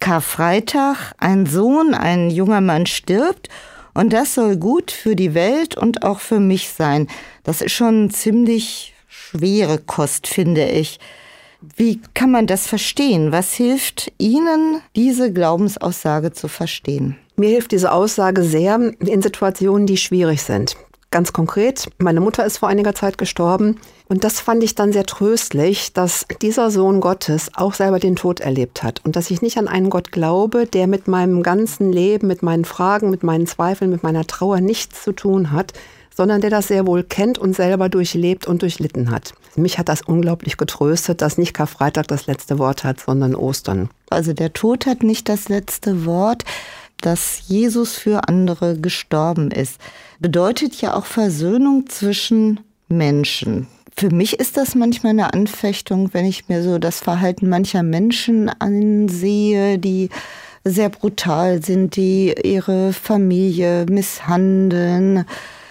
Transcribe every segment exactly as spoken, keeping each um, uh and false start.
Karfreitag, ein Sohn, ein junger Mann stirbt und das soll gut für die Welt und auch für mich sein. Das ist schon ziemlich schwere Kost, finde ich. Wie kann man das verstehen? Was hilft Ihnen, diese Glaubensaussage zu verstehen? Mir hilft diese Aussage sehr in Situationen, die schwierig sind. Ganz konkret, meine Mutter ist vor einiger Zeit gestorben und das fand ich dann sehr tröstlich, dass dieser Sohn Gottes auch selber den Tod erlebt hat und dass ich nicht an einen Gott glaube, der mit meinem ganzen Leben, mit meinen Fragen, mit meinen Zweifeln, mit meiner Trauer nichts zu tun hat, sondern der das sehr wohl kennt und selber durchlebt und durchlitten hat. Mich hat das unglaublich getröstet, dass nicht Karfreitag das letzte Wort hat, sondern Ostern. Also der Tod hat nicht das letzte Wort. Dass Jesus für andere gestorben ist, bedeutet ja auch Versöhnung zwischen Menschen. Für mich ist das manchmal eine Anfechtung, wenn ich mir so das Verhalten mancher Menschen ansehe, die sehr brutal sind, die ihre Familie misshandeln.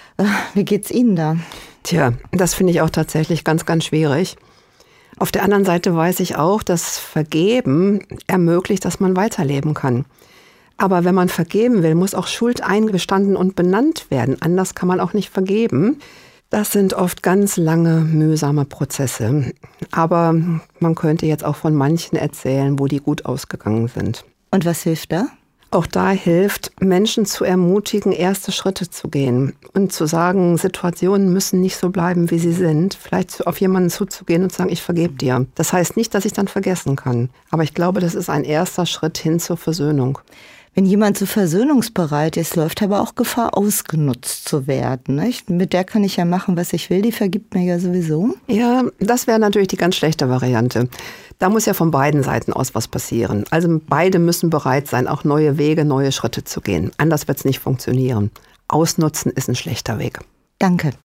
Wie geht's Ihnen da? Tja, das finde ich auch tatsächlich ganz, ganz schwierig. Auf der anderen Seite weiß ich auch, dass Vergeben ermöglicht, dass man weiterleben kann. Aber wenn man vergeben will, muss auch Schuld eingestanden und benannt werden. Anders kann man auch nicht vergeben. Das sind oft ganz lange, mühsame Prozesse. Aber man könnte jetzt auch von manchen erzählen, wo die gut ausgegangen sind. Und was hilft da? Auch da hilft, Menschen zu ermutigen, erste Schritte zu gehen und zu sagen, Situationen müssen nicht so bleiben, wie sie sind. Vielleicht auf jemanden zuzugehen und zu sagen, ich vergebe dir. Das heißt nicht, dass ich dann vergessen kann. Aber ich glaube, das ist ein erster Schritt hin zur Versöhnung. Wenn jemand so versöhnungsbereit ist, läuft aber auch Gefahr, ausgenutzt zu werden. Nicht? Mit der kann ich ja machen, was ich will, die vergibt mir ja sowieso. Ja, das wäre natürlich die ganz schlechte Variante. Da muss ja von beiden Seiten aus was passieren. Also beide müssen bereit sein, auch neue Wege, neue Schritte zu gehen. Anders wird es nicht funktionieren. Ausnutzen ist ein schlechter Weg. Danke.